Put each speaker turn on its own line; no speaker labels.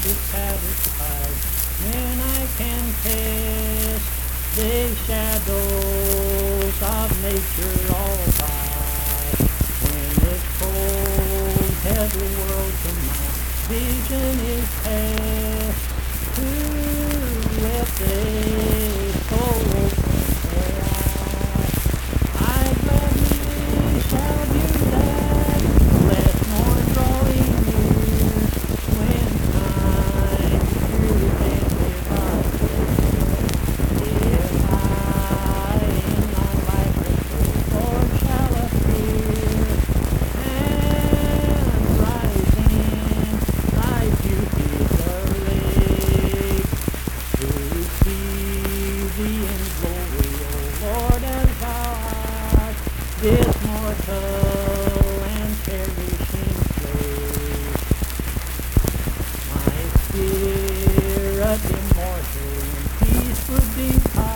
is satisfied when I can taste the shadows of nature all by. When this cold, heavy world to my vision is past, to let the soul open their eyes, I gladly shall view that blessed morn drawing near, when time through endless if I in my life Lord shall appear, and rising thy beauty's early, to see thee in glory, O Lord, as thou art, this mortal and perishing place. My spirit immortal in peace would depart,